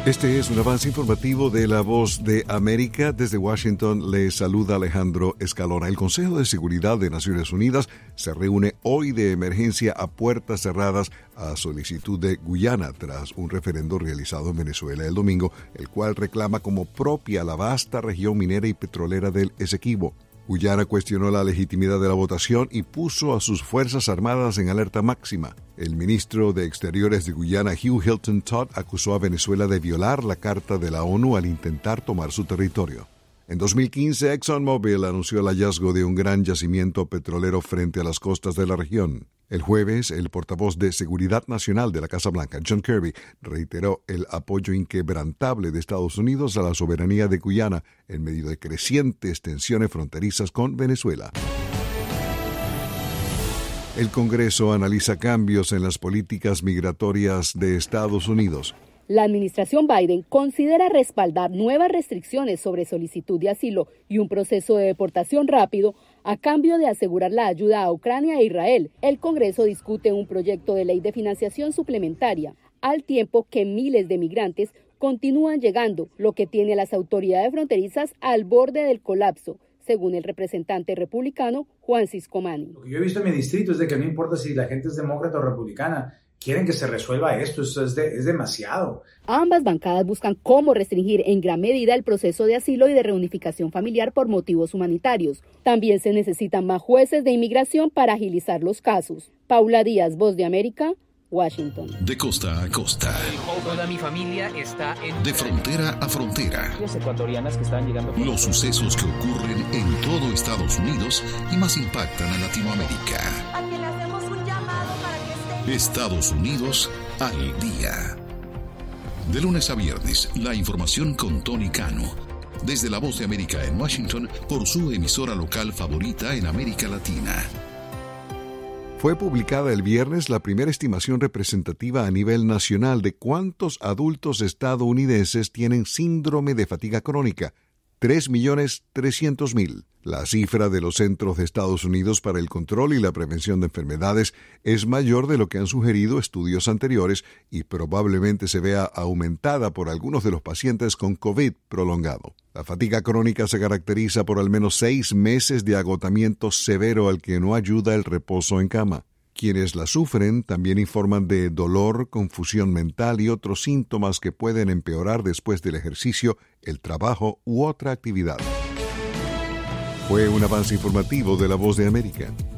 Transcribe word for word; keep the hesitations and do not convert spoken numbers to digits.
Este es un avance informativo de La Voz de América. Desde Washington le saluda Alejandro Escalona. El Consejo de Seguridad de Naciones Unidas se reúne hoy de emergencia a puertas cerradas a solicitud de Guyana tras un referendo realizado en Venezuela el domingo, el cual reclama como propia la vasta región minera y petrolera del Esequibo. Guyana cuestionó la legitimidad de la votación y puso a sus Fuerzas Armadas en alerta máxima. El ministro de Exteriores de Guyana, Hugh Hilton Todd, acusó a Venezuela de violar la Carta de la ONU al intentar tomar su territorio. En dos mil quince, ExxonMobil anunció el hallazgo de un gran yacimiento petrolero frente a las costas de la región. El jueves, el portavoz de Seguridad Nacional de la Casa Blanca, John Kirby, reiteró el apoyo inquebrantable de Estados Unidos a la soberanía de Guyana en medio de crecientes tensiones fronterizas con Venezuela. El Congreso analiza cambios en las políticas migratorias de Estados Unidos. La administración Biden considera respaldar nuevas restricciones sobre solicitud de asilo y un proceso de deportación rápido a cambio de asegurar la ayuda a Ucrania e Israel. El Congreso discute un proyecto de ley de financiación suplementaria, al tiempo que miles de migrantes continúan llegando, lo que tiene a las autoridades fronterizas al borde del colapso, según el representante republicano Juan Ciscomani. Lo que yo he visto en mi distrito es de que no importa si la gente es demócrata o republicana, quieren que se resuelva esto, eso es, de, es demasiado. Ambas bancadas buscan cómo restringir en gran medida el proceso de asilo y de reunificación familiar por motivos humanitarios. También se necesitan más jueces de inmigración para agilizar los casos. Paula Díaz, Voz de América, Washington. De costa a costa. Toda mi familia está en... De frontera a frontera. Los ecuatorianas que están llegando... Los sucesos que ocurren en todo Estados Unidos y más impactan a Latinoamérica. A quien le hacemos un llamado para que esté... Estados Unidos al día. De lunes a viernes, la información con Tony Cano. Desde La Voz de América en Washington, por su emisora local favorita en América Latina. Fue publicada el viernes la primera estimación representativa a nivel nacional de cuántos adultos estadounidenses tienen síndrome de fatiga crónica, tres millones trescientos mil. La cifra de los Centros de Estados Unidos para el Control y la Prevención de Enfermedades es mayor de lo que han sugerido estudios anteriores y probablemente se vea aumentada por algunos de los pacientes con COVID prolongado. La fatiga crónica se caracteriza por al menos seis meses de agotamiento severo al que no ayuda el reposo en cama. Quienes la sufren también informan de dolor, confusión mental y otros síntomas que pueden empeorar después del ejercicio, el trabajo u otra actividad. Fue un avance informativo de La Voz de América.